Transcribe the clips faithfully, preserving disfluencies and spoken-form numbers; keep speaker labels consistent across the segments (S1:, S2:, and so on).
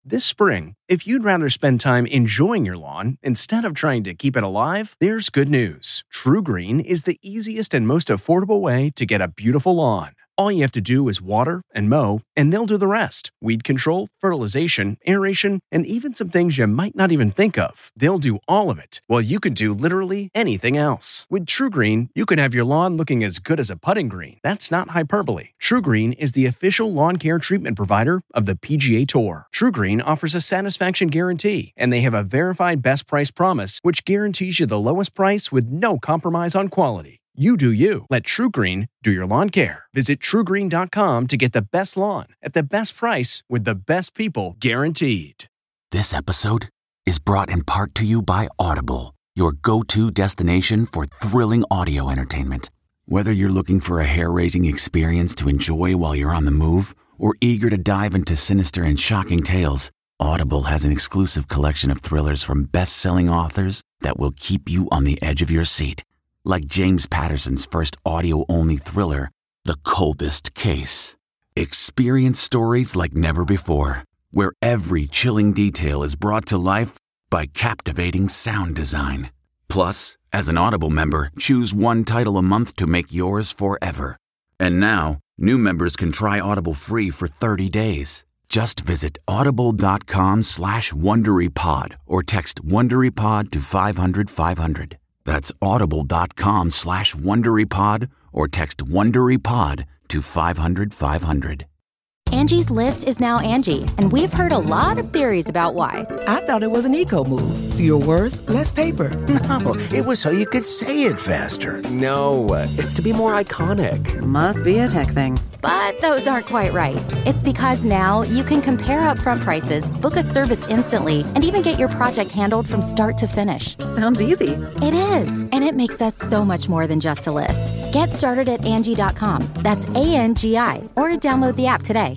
S1: This spring, if you'd rather spend time enjoying your lawn instead of trying to keep it alive, there's good news. TruGreen is the easiest and most affordable way to get a beautiful lawn. All you have to do is water and mow, and they'll do the rest. Weed control, fertilization, aeration, and even some things you might not even think of. They'll do all of it, while you can do literally anything else. With TruGreen, you can have your lawn looking as good as a putting green. That's not hyperbole. TruGreen is the official lawn care treatment provider of the P G A Tour. TruGreen offers a satisfaction guarantee, and they have a verified best price promise, which guarantees you the lowest price with no compromise on quality. You do you. Let TruGreen do your lawn care. Visit True Green dot com to get the best lawn at the best price with the best people guaranteed.
S2: This episode is brought in part to you by Audible, your go-to destination for thrilling audio entertainment. Whether you're looking for a hair-raising experience to enjoy while you're on the move or eager to dive into sinister and shocking tales, Audible has an exclusive collection of thrillers from best-selling authors that will keep you on the edge of your seat. Like James Patterson's first audio-only thriller, The Coldest Case. Experience stories like never before, where every chilling detail is brought to life by captivating sound design. Plus, as an Audible member, choose one title a month to make yours forever. And now, new members can try Audible free for thirty days. Just visit audible.com slash WonderyPod or text WonderyPod to five hundred five hundred. That's audible.com slash WonderyPod or text WonderyPod to five hundred five hundred.
S3: Angie's List is now Angie, and we've heard a lot of theories about why.
S4: I thought it was an eco move. Fewer words, less paper.
S5: No, it was so you could say it faster.
S6: No, it's to be more iconic.
S4: Must be a tech thing.
S3: But those aren't quite right. It's because now you can compare upfront prices, book a service instantly, and even get your project handled from start to finish.
S4: Sounds easy.
S3: It is, and it makes us so much more than just a list. Get started at Angie dot com. That's A N G I, or download the app today.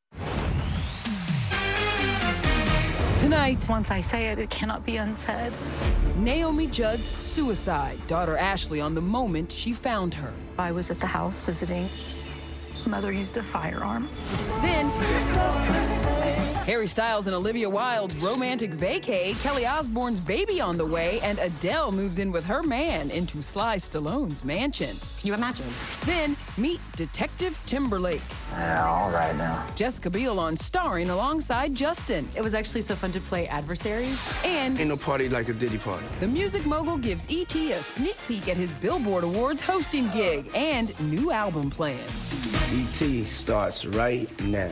S7: Tonight, once I say it, it cannot be unsaid.
S8: Naomi Judd's suicide. Daughter Ashley on the moment she found her.
S7: I was at the house visiting. Mother used a firearm.
S8: Then, Harry Styles and Olivia Wilde's romantic vacay, Kelly Osbourne's baby on the way, and Adele moves in with her man into Sly Stallone's mansion.
S9: Can you imagine?
S8: Then, meet Detective Timberlake.
S10: Yeah, all right now.
S8: Jessica Biel on starring alongside Justin.
S9: It was actually so fun to play adversaries.
S8: And
S11: ain't no party like a Diddy party.
S8: The music mogul gives E T a sneak peek at his Billboard Awards hosting gig and new album plans.
S11: E T starts right now.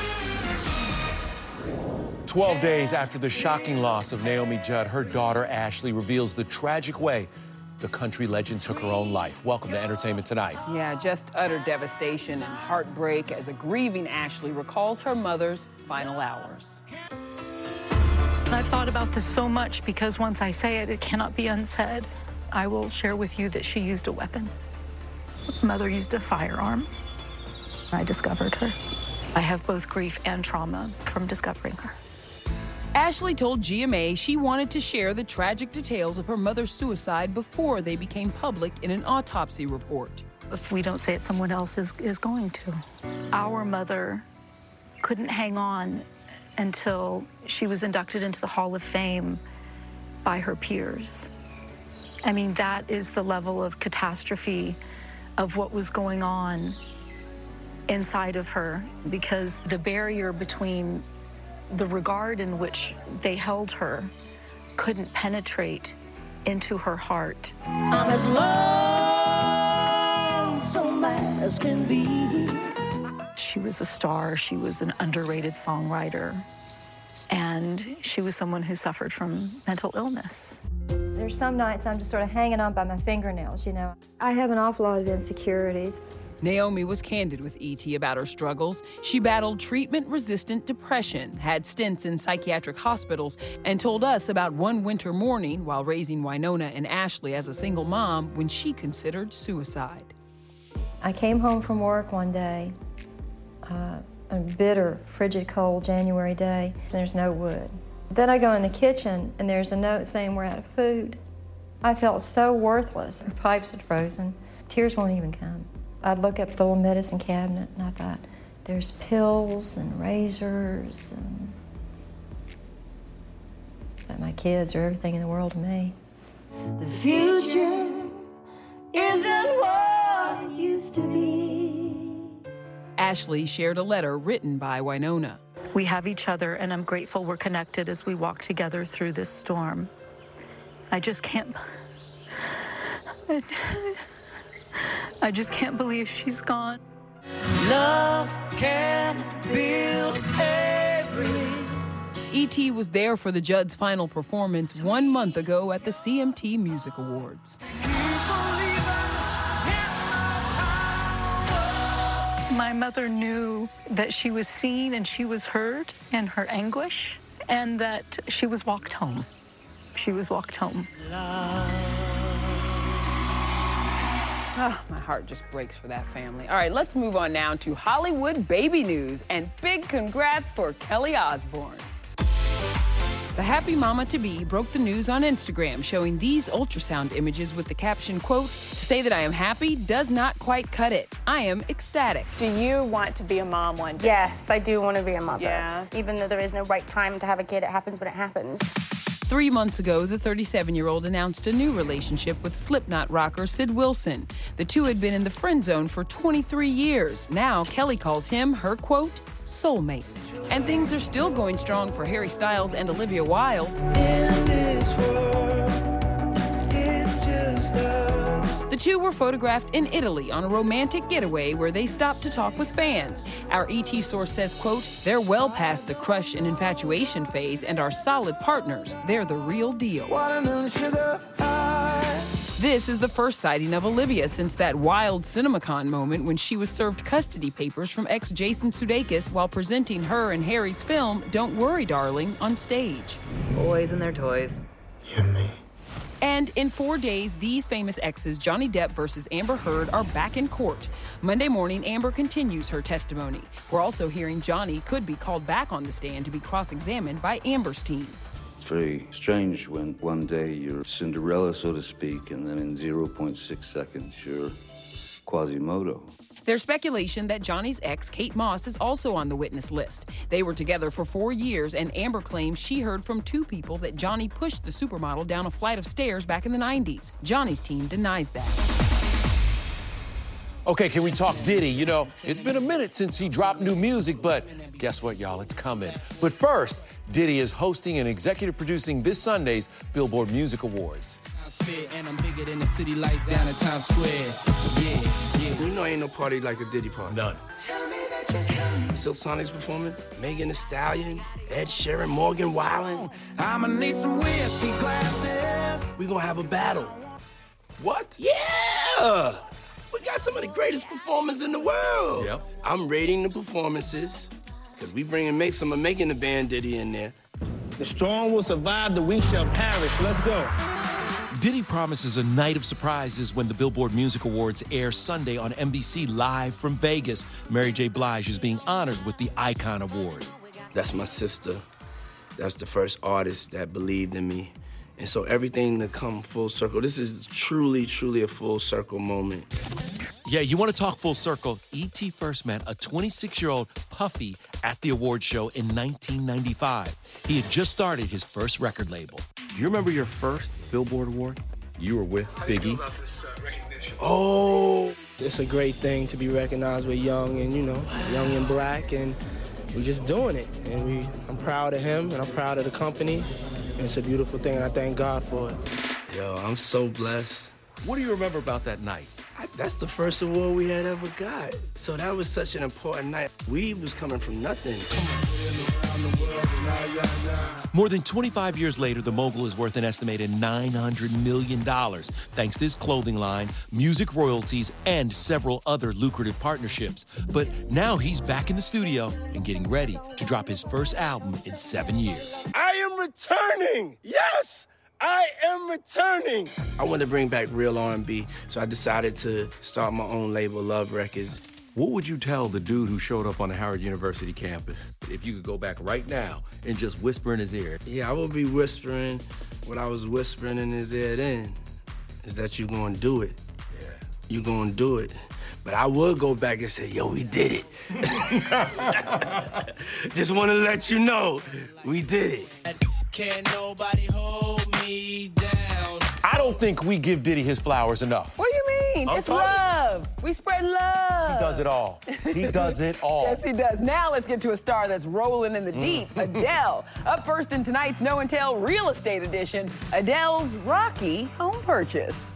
S12: Twelve days after the shocking loss of Naomi Judd, her daughter Ashley reveals the tragic way the country legend took her own life. Welcome to Entertainment Tonight.
S8: Yeah, just utter devastation and heartbreak as a grieving Ashley recalls her mother's final hours.
S7: I've thought about this so much because once I say it, it cannot be unsaid. I will share with you that she used a weapon. Mother used a firearm. I discovered her. I have both grief and trauma from discovering her.
S8: Ashley told G M A she wanted to share the tragic details of her mother's suicide before they became public in an autopsy report.
S7: If we don't say it, someone else is, is going to. Our mother couldn't hang on until she was inducted into the Hall of Fame by her peers. I mean, that is the level of catastrophe of what was going on inside of her, because the barrier between the regard in which they held her couldn't penetrate into her heart.
S13: I'm as lonesome as can be.
S7: She was a star. She was an underrated songwriter. And she was someone who suffered from mental illness.
S14: There's some nights I'm just sort of hanging on by my fingernails, you know. I have an awful lot of insecurities.
S8: Naomi was candid with E T about her struggles. She battled treatment-resistant depression, had stints in psychiatric hospitals, and told us about one winter morning while raising Winona and Ashley as a single mom when she considered suicide.
S14: I came home from work one day, uh, a bitter, frigid, cold January day, and there's no wood. Then I go in the kitchen, and there's a note saying we're out of food. I felt so worthless. The pipes had frozen. Tears won't even come. I'd look up the little medicine cabinet, and I thought, there's pills and razors and my kids are everything in the world to me.
S13: The future isn't what it used to be.
S8: Ashley shared a letter written by Wynonna.
S7: We have each other, and I'm grateful we're connected as we walk together through this storm. I just can't... I just can't believe she's gone.
S13: Love can build every...
S8: E T was there for the Judds' final performance one month ago at the C M T Music Awards.
S7: My mother knew that she was seen and she was heard in her anguish, and that she was walked home. She was walked home.
S8: Oh, my heart just breaks for that family. All right, let's move on now to Hollywood baby news, and big congrats for Kelly Osbourne. The happy mama-to-be broke the news on Instagram, showing these ultrasound images with the caption, quote, "To say that I am happy does not quite cut it. I am ecstatic."
S15: Do you want to be a mom one day?
S16: Yes, I do want to be a mother.
S15: Yeah.
S16: Even though there is no right time to have a kid, it happens when it happens.
S8: Three months ago, the thirty-seven-year-old announced a new relationship with Slipknot rocker Sid Wilson. The two had been in the friend zone for twenty-three years. Now, Kelly calls him her, quote, soulmate. And things are still going strong for Harry Styles and Olivia Wilde.
S13: In this world, it's just us.
S8: The two were photographed in Italy on a romantic getaway where they stopped to talk with fans. Our E T source says, quote, "They're well past the crush and infatuation phase and are solid partners. They're the real deal."
S13: Watermelon sugar high.
S8: This is the first sighting of Olivia since that wild CinemaCon moment when she was served custody papers from ex Jason Sudeikis while presenting her and Harry's film Don't Worry, Darling on stage.
S9: Boys and their toys.
S11: You and me.
S8: And in four days, these famous exes, Johnny Depp versus Amber Heard, are back in court. Monday morning, Amber continues her testimony. We're also hearing Johnny could be called back on the stand to be cross-examined by Amber's team.
S17: It's very strange when one day you're Cinderella, so to speak, and then in zero point six seconds, you're Quasimodo.
S8: There's speculation that Johnny's ex, Kate Moss, is also on the witness list. They were together for four years, and Amber claims she heard from two people that Johnny pushed the supermodel down a flight of stairs back in the nineties. Johnny's team denies that.
S12: Okay, can we talk Diddy? You know, it's been a minute since he dropped new music, but guess what, y'all? It's coming. But first, Diddy is hosting and executive producing this Sunday's Billboard Music Awards.
S18: And I'm bigger than the city lights down in Times Square. Yeah, yeah.
S11: You know ain't no party like a Diddy party.
S12: None.
S11: Silk Sonic's performing, Megan Thee Stallion, Ed Sheeran, Morgan Wallen.
S18: I'ma need some whiskey glasses.
S11: We gonna have a battle. What? Yeah! We got some of the greatest performers in the world.
S12: Yep.
S11: I'm rating the performances, because we bringing make some of making the band Diddy in there.
S10: The strong will survive, the weak shall perish. Let's go.
S12: Diddy promises a night of surprises when the Billboard Music Awards air Sunday on N B C live from Vegas. Mary J. Blige is being honored with the Icon Award.
S11: That's my sister. That's the first artist that believed in me. And so everything to come full circle. This is truly, truly a full circle moment.
S12: Yeah, you want to talk full circle? E T first met a twenty-six-year-old Puffy at the award show in nineteen ninety-five. He had just started his first record label. Do you remember your first Billboard award? You were with Biggie.
S10: Oh, it's a great thing to be recognized. We're young and, you know, young and black, and we're just doing it. And we, I'm proud of him, and I'm proud of the company. And it's a beautiful thing, and I thank God for it.
S11: Yo, I'm so blessed.
S12: What do you remember about that night?
S11: I, that's the first award we had ever got. So that was such an important night. We was coming from nothing.
S12: More than twenty-five years later, the mogul is worth an estimated nine hundred million dollars, thanks to his clothing line, music royalties, and several other lucrative partnerships. But now he's back in the studio and getting ready to drop his first album in seven years.
S11: I am returning! Yes! I am returning! I wanted to bring back real R and B, so I decided to start my own label, Love Records.
S12: What would you tell the dude who showed up on the Howard University campus if you could go back right now and just whisper in his ear?
S11: Yeah, I would be whispering what I was whispering in his ear then, is that you're gonna do it. Yeah. You're gonna do it. But I would go back and say, yo, we did it. Just wanna let you know, we did it.
S18: Can't nobody hold me down.
S12: I don't think we give Diddy his flowers enough.
S8: What do you mean?
S12: I'm
S8: It's
S12: talking-
S8: love. We spread love.
S12: He does it all. He does it all.
S8: Yes, he does. Now let's get to a star that's rolling in the deep,
S12: Mm.
S8: Adele. Up first in tonight's No and Tell Real Estate Edition, Adele's rocky home purchase.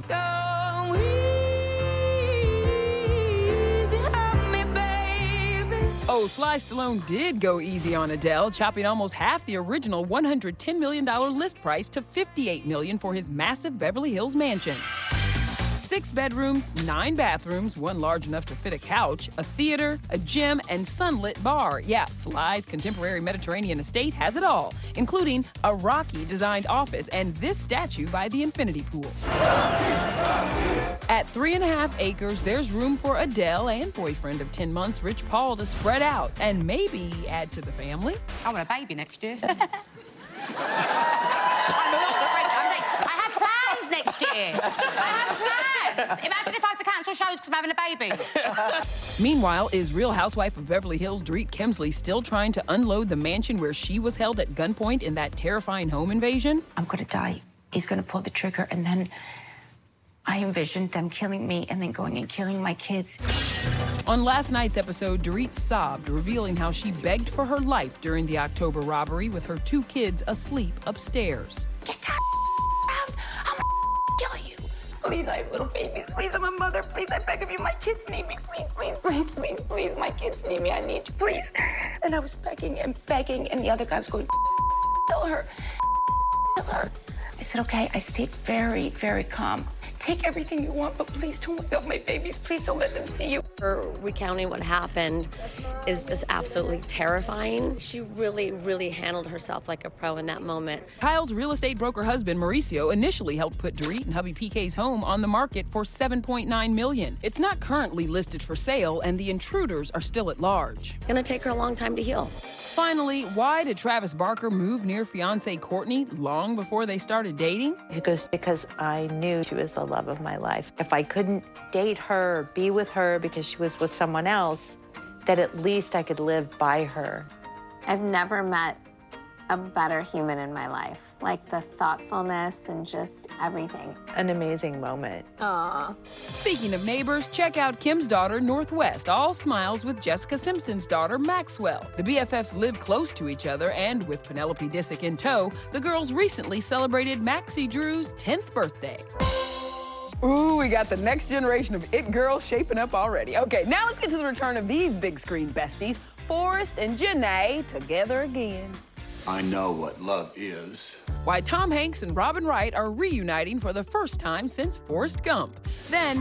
S8: Oh, Sly Stallone did go easy on Adele, chopping almost half the original one hundred ten million dollars list price to fifty-eight million dollars for his massive Beverly Hills mansion. Six bedrooms, nine bathrooms, one large enough to fit a couch, a theater, a gym, and sunlit bar. Yeah, Sly's contemporary Mediterranean estate has it all, including a Rocky-designed office and this statue by the infinity pool. At three and a half acres, there's room for Adele and boyfriend of ten months, Rich Paul, to spread out and maybe add to the family.
S9: I want a baby next year.
S19: I have plans next year. I have plans. Imagine if I had to cancel shows because I'm having a baby.
S8: Meanwhile, is Real Housewife of Beverly Hills, Dorit Kemsley, still trying to unload the mansion where she was held at gunpoint in that terrifying home invasion?
S20: I'm gonna die. He's gonna pull the trigger, and then I envisioned them killing me and then going and killing my kids.
S8: On last night's episode, Dorit sobbed, revealing how she begged for her life during the October robbery with her two kids asleep upstairs.
S20: Get that out! I'm gonna kill you. Please, I have little babies. Please, I'm a mother. Please, I beg of you. My kids need me. Please, please, please, please, please. My kids need me. I need you. Please. And I was begging and begging, and the other guy was going, kill her. Kill her. I said, okay. I stayed very, very calm. Take everything you want, but please don't wake up my babies. Please don't let them see you.
S21: Her recounting what happened is just absolutely terrifying. She really, really handled herself like a pro in that moment.
S8: Kyle's real estate broker husband, Mauricio, initially helped put Dorit and hubby P K's home on the market for seven point nine million dollars. It's not currently listed for sale, and the intruders are still at large.
S21: It's gonna take her a long time to heal.
S8: Finally, why did Travis Barker move near fiancée Courtney long before they started dating?
S22: Because, because I knew she was the love of my life. If I couldn't date her or be with her because she was with someone else, that at least I could live by her.
S23: I've never met a better human in my life. Like the thoughtfulness and just everything.
S22: An amazing moment.
S23: Aww.
S8: Speaking of neighbors, check out Kim's daughter, Northwest, all smiles with Jessica Simpson's daughter, Maxwell. The B F Fs live close to each other, and with Penelope Disick in tow, the girls recently celebrated Maxie Drew's tenth birthday. Ooh, we got the next generation of it girls shaping up already. Okay, now let's get to the return of these big screen besties, Forrest and Janae, together again.
S24: I know what love is.
S8: Why Tom Hanks and Robin Wright are reuniting for the first time since Forrest Gump. Then,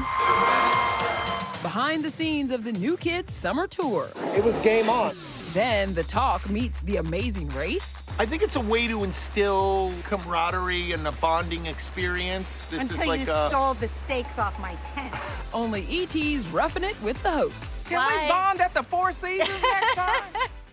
S8: behind the scenes of the New Kids Summer Tour.
S25: It was game on.
S8: Then The Talk meets The Amazing Race.
S26: I think it's a way to instill camaraderie and a bonding experience. This
S27: Until
S26: is like
S27: you
S26: a...
S27: stole the steaks off my tent.
S8: Only E T's roughing it with the hosts.
S28: Can Why? we bond at the Four Seasons next time?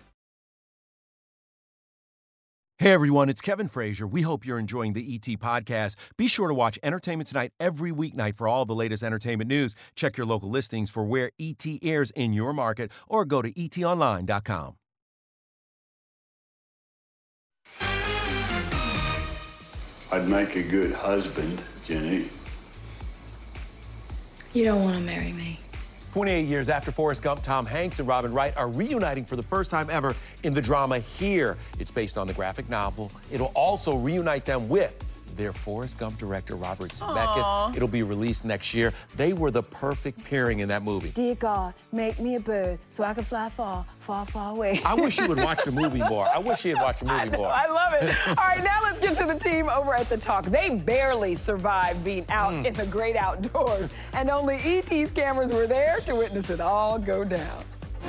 S12: Hey everyone, it's Kevin Frazier. We hope you're enjoying the E T podcast. Be sure to watch Entertainment Tonight every weeknight for all the latest entertainment news. Check your local listings for where E T airs in your market or go to E T online dot com.
S24: I'd make a good husband, Jenny.
S21: You don't want to marry me.
S12: twenty-eight years after Forrest Gump, Tom Hanks and Robin Wright are reuniting for the first time ever in the drama Here. It's based on the graphic novel. It'll also reunite them with their Forrest Gump director, Robert Zemeckis.
S8: Aww.
S12: It'll be released next year. They were the perfect pairing in that movie.
S4: Dear God, make me a bird so I can fly far, far, far away.
S12: I wish you would watch the movie more. I wish you had watched the movie
S8: I know,
S12: more.
S8: I love it. All right, now let's get to the team over at The Talk. They barely survived being out mm. in the great outdoors, and only E T's cameras were there to witness it all go down.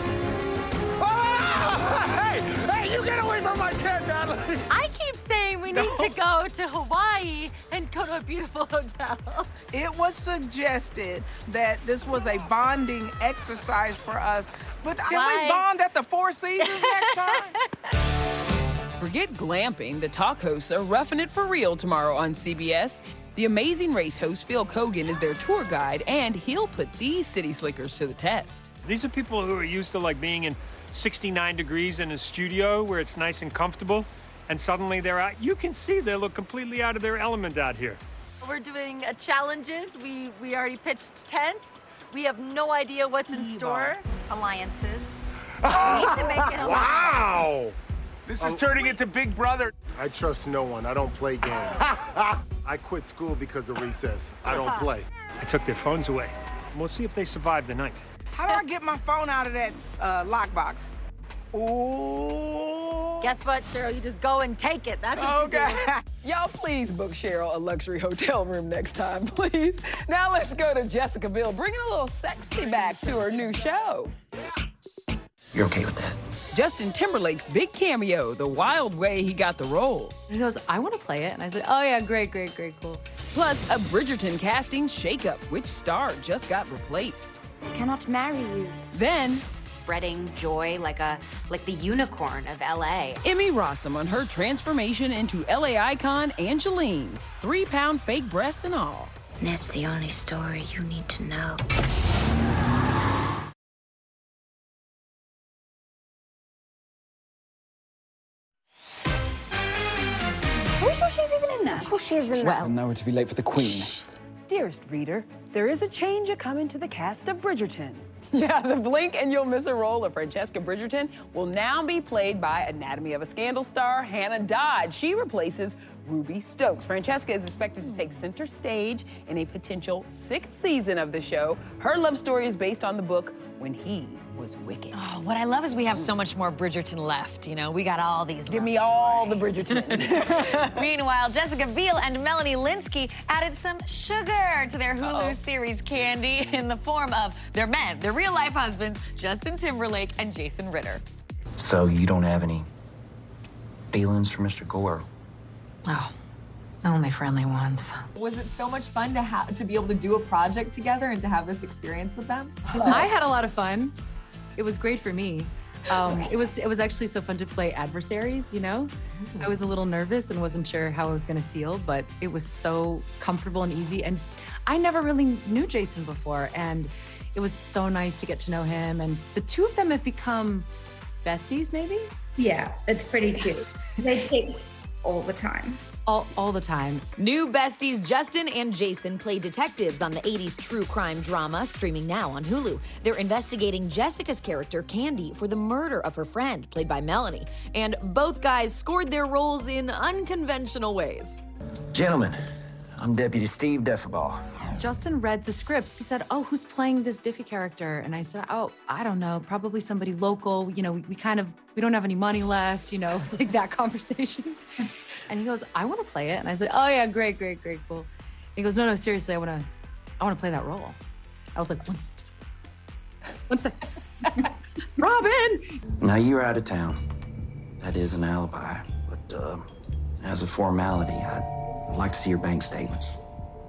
S28: Hey, hey, you get away from my tent, Natalie!
S9: I keep saying we
S28: No.
S9: need to go to Hawaii and go to a beautiful hotel.
S28: It was suggested that this was a bonding exercise for us, but can
S9: Why?
S28: we bond at the Four Seasons next time?
S8: Forget glamping. The Talk hosts are roughing it for real tomorrow on C B S. The Amazing Race host Phil Kogan is their tour guide, and he'll put these city slickers to the test.
S29: These are people who are used to like being in sixty-nine degrees in a studio where it's nice and comfortable.
S1: and suddenly they're out. You can see they look completely out of their element out here.
S9: We're doing uh, challenges. We we already pitched tents. We have no idea what's in store.
S27: Alliances.
S26: We need to make it wow! This is turning into Big Brother.
S2: I trust no one. I don't play games. I quit school because of recess. I don't play.
S1: I took their phones away. We'll see if they survive the night.
S28: How do I get my phone out of that uh, lockbox? Ooh.
S9: Guess what, Cheryl? You just go and take it. That's what
S8: Okay.
S9: you do.
S8: Y'all please book Cheryl a luxury hotel room next time, please. Now let's go to Jessica Biel, bringing a little sexy back to her new show.
S3: You're okay with that?
S8: Justin Timberlake's big cameo, the wild way he got the role.
S5: He goes, I want to play it. And I said, oh yeah, great, great, great, cool.
S8: Plus, a Bridgerton casting shakeup. Which star just got replaced?
S6: I cannot marry you.
S8: Then,
S19: spreading joy like a like the unicorn of L A.
S8: Emmy Rossum on her transformation into L A icon Angeline. Three-pound fake breasts and all.
S6: That's the only story you need to know. Are you sure she's even in there? Of course she is in there.
S7: Well, now we're to be late for the Queen.
S8: Dearest reader, there is a change a-coming to the cast of Bridgerton. Yeah, the blink and you'll miss a role of Francesca Bridgerton will now be played by Anatomy of a Scandal star Hannah Dodge. She replaces Ruby Stokes. Francesca is expected to take center stage in a potential sixth season of the show. Her love story is based on the book When He Was Wicked.
S14: Oh, what I love is we have so much more Bridgerton left. You know, we got all these.
S8: Give me all the Bridgerton.
S14: Meanwhile, Jessica Biel and Melanie Lynskey added some sugar to their Hulu
S8: Uh-oh.
S14: series Candy in the form of their men, their real-life husbands, Justin Timberlake and Jason Ritter.
S3: So you don't have any feelings for Mister Gore?
S14: Oh, only friendly ones.
S25: Was it so much fun to have to be able to do a project together and to have this experience with them?
S29: I had a lot of fun. It was great for me. Um, it was it was actually so fun to play adversaries, you know?
S25: Mm-hmm.
S29: I was a little nervous and wasn't sure how I was gonna feel, but it was so comfortable and easy. And I never really knew Jason before, and it was so nice to get to know him. And the two of them have become besties, maybe?
S23: Yeah, it's pretty cute. They text all the time.
S29: All, all the time.
S14: New besties Justin and Jason play detectives on the eighties true crime drama, streaming now on Hulu. They're investigating Jessica's character, Candy, for the murder of her friend, played by Melanie. And both guys scored their roles in unconventional ways.
S3: Gentlemen, I'm Deputy Steve Defferball.
S29: Justin read the scripts. He said, oh, who's playing this Diffie character? And I said, oh, I don't know, probably somebody local. You know, we, we kind of, we don't have any money left, you know, it's like that conversation. And he goes, I want to play it. And I said, oh yeah, great, great, great, cool. And he goes, no, no, seriously, I want to, I want to play that role. I was like, one second. One second. Robin!
S3: Now you're out of town. That is an alibi, but uh, as a formality, I'd, I'd like to see your bank statements.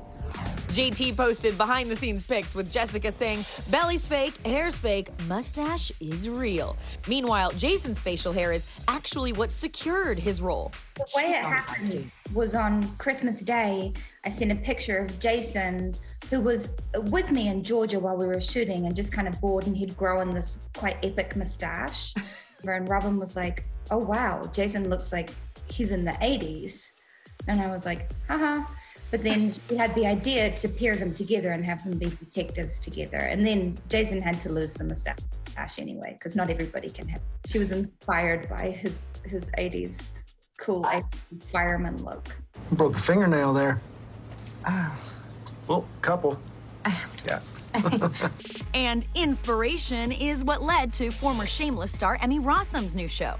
S14: J T posted behind-the-scenes pics with Jessica saying, belly's fake, hair's fake, mustache is real. Meanwhile, Jason's facial hair is actually what secured his role.
S23: The way it happened was on Christmas Day. I sent a picture of Jason, who was with me in Georgia while we were shooting and just kind of bored, and he'd grown this quite epic mustache. And Robin was like, oh wow, Jason looks like he's in the eighties. And I was like, haha. But then we had the idea to pair them together and have them be detectives together. And then Jason had to lose the mustache anyway, because not everybody can have. She was inspired by his his eighties cool eighties fireman look.
S3: Broke a fingernail there. Well, couple. Yeah.
S14: And inspiration is what led to former Shameless star Emmy Rossum's new show.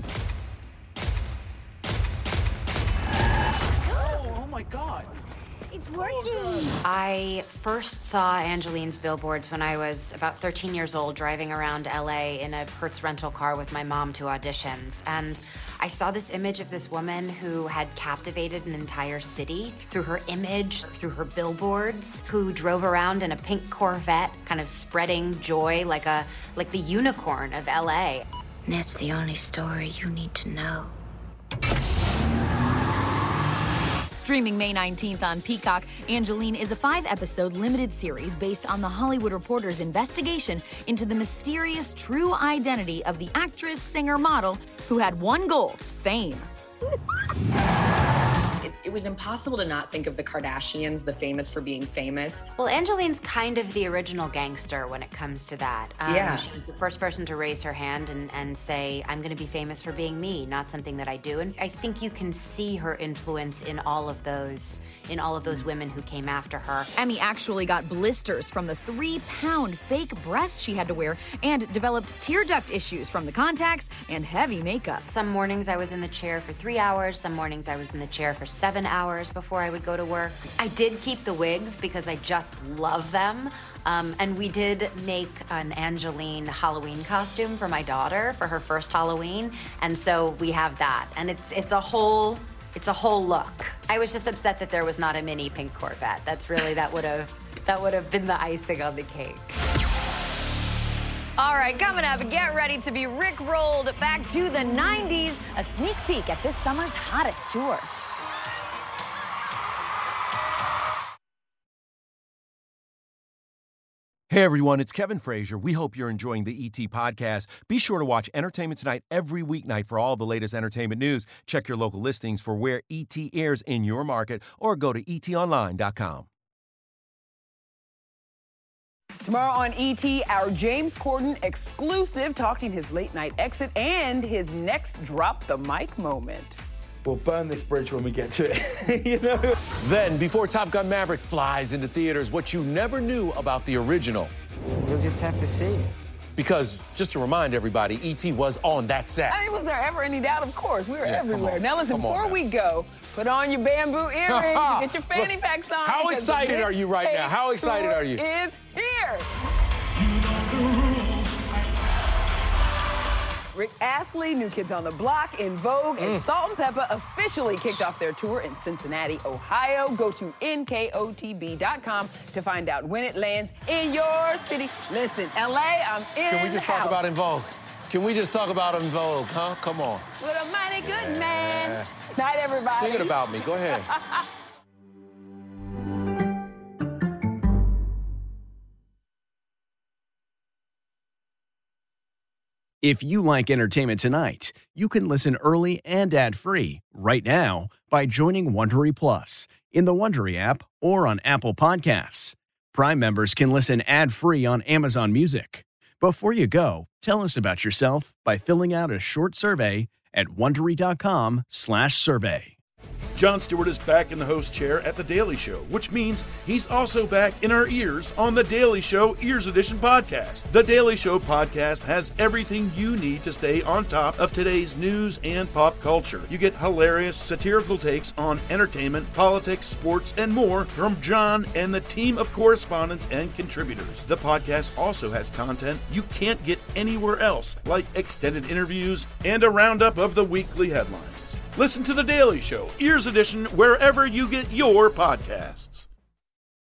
S26: Oh, oh my God.
S23: It's working.
S19: I first saw Angeline's billboards when I was about thirteen years old, driving around L A in a Hertz rental car with my mom to auditions. And I saw this image of this woman who had captivated an entire city through her image, through her billboards, who drove around in a pink Corvette, kind of spreading joy like a like the unicorn of L A.
S6: That's the only story you need to know.
S14: Streaming May nineteenth on Peacock, Angeline is a five-episode limited series based on The Hollywood Reporter's investigation into the mysterious true identity of the actress, singer, model who had one goal, fame.
S7: It, it was impossible to not think of the Kardashians, the famous for being famous.
S19: Well, Angeline's kind of the original gangster when it comes to that. Um,
S7: Yeah.
S19: She was the first person to raise her hand and, and say, I'm going to be famous for being me, not something that I do. And I think you can see her influence in all of those, in all of those women who came after her.
S14: Emmy actually got blisters from the three-pound fake breasts she had to wear and developed tear duct issues from the contacts and heavy makeup.
S19: Some mornings I was in the chair for three hours. Some mornings I was in the chair for seven hours before I would go to work. I did keep the wigs because I just love them. Um, and we did make an Angeline Halloween costume for my daughter for her first Halloween. And so we have that. And it's it's a whole it's a whole look. I was just upset that there was not a mini pink Corvette. That's really that would have that would have been the icing on the cake.
S14: All right, coming up, get ready to be Rick-rolled back to the nineties. A sneak peek at this summer's hottest tour.
S12: Hey everyone, it's Kevin Frazier. We hope you're enjoying the E T podcast. Be sure to watch Entertainment Tonight every weeknight for all the latest entertainment news. Check your local listings for where E T airs in your market or go to e t online dot com.
S8: Tomorrow on E T, our James Corden exclusive talking his late night exit and his next drop the mic moment.
S10: We'll burn this bridge when we get to it, you know?
S12: Then, before Top Gun Maverick flies into theaters, what you never knew about the original.
S10: You'll just have to see.
S12: Because, just to remind everybody, E T was on that set.
S8: I mean, was there ever any doubt? Of course, we were
S12: Yeah, come
S8: everywhere.
S12: on.
S8: Now listen,
S12: Come on
S8: before
S12: now.
S8: we go, put on your bamboo earrings, get your fanny
S12: Look,
S8: packs on.
S12: how
S8: because the
S12: excited
S8: big
S12: are you right now? How excited
S8: tour
S12: are you?
S8: Is here. Rick Astley, New Kids on the Block, In Vogue, and
S12: Mm.
S8: Salt and Pepper officially kicked off their tour in Cincinnati, Ohio. Go to N K O T B dot com to find out when it lands in your city. Listen, L A, I'm in
S12: Can we just
S8: the
S12: talk
S8: house.
S12: about In Vogue? Can we just talk about In Vogue, huh? Come on.
S8: With a mighty good man.
S12: Yeah.
S8: Night, everybody.
S12: Sing it about me. Go ahead.
S11: If you like Entertainment Tonight, you can listen early and ad-free right now by joining Wondery Plus in the Wondery app or on Apple Podcasts. Prime members can listen ad-free on Amazon Music. Before you go, tell us about yourself by filling out a short survey at wondery dot com slash survey.
S13: Jon Stewart is back in the host chair at The Daily Show, which means he's also back in our ears on The Daily Show Ears Edition podcast. The Daily Show podcast has everything you need to stay on top of today's news and pop culture. You get hilarious, satirical takes on entertainment, politics, sports, and more from Jon and the team of correspondents and contributors. The podcast also has content you can't get anywhere else, like extended interviews and a roundup of the weekly headlines. Listen to The Daily Show, Ears Edition, wherever you get your podcasts.